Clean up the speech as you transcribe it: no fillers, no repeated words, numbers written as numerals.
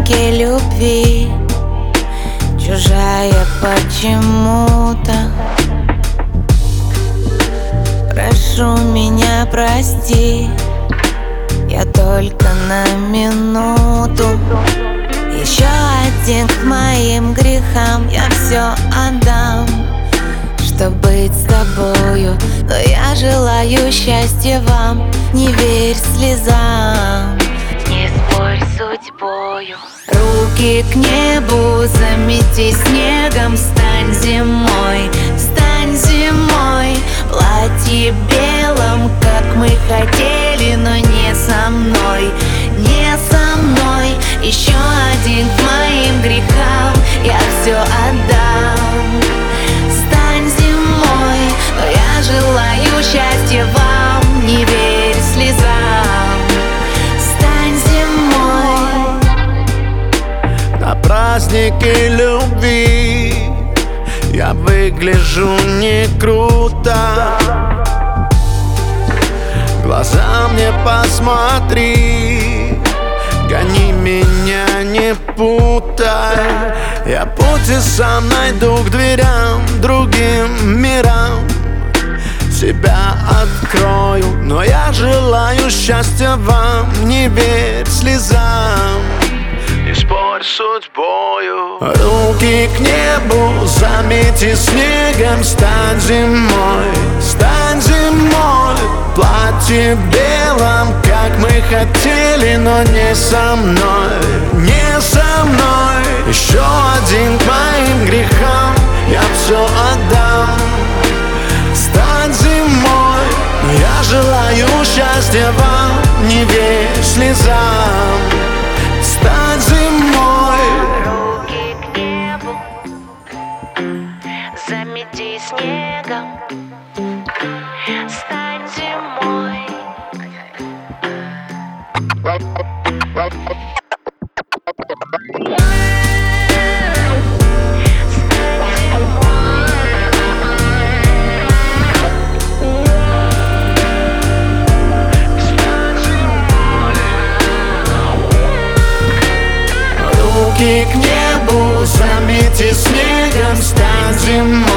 празднике любви, чужая почему-то. Прошу меня прости, я только на минуту. Еще один к моим грехам, я все отдам, чтоб быть с тобою. Но я желаю счастья вам, не верь слезам, не спорь с судьбою. Руки к небу, замети снегом, стань зимой, стань зимой. Платье белым, как мы хотели, но не со мной, не со мной. Еще один к моим грехам, я все отдам. Стань зимой, но я желаю счастья вам, не верь слезам. Стань зимой. На празднике любви я выгляжу не круто. Глаза мне посмотри, гони меня, не путай. Я пути сам найду к дверям, другим мирам. Тебя открою, но я желаю счастья вам, не верь слезам, не спорь с судьбою. Руки к небу, замети снегом, стань зимой, стань зимой. Платье белым, как мы хотели, но не со мной, не со мной. Еще один к моим грехам, я все отдам. Стань зимой, но я желаю счастья вам, не верь слезам. Стань зимой. Руки к небу, замети снегом, стань зимой. Руки к небу, замети снегом, стань зимой.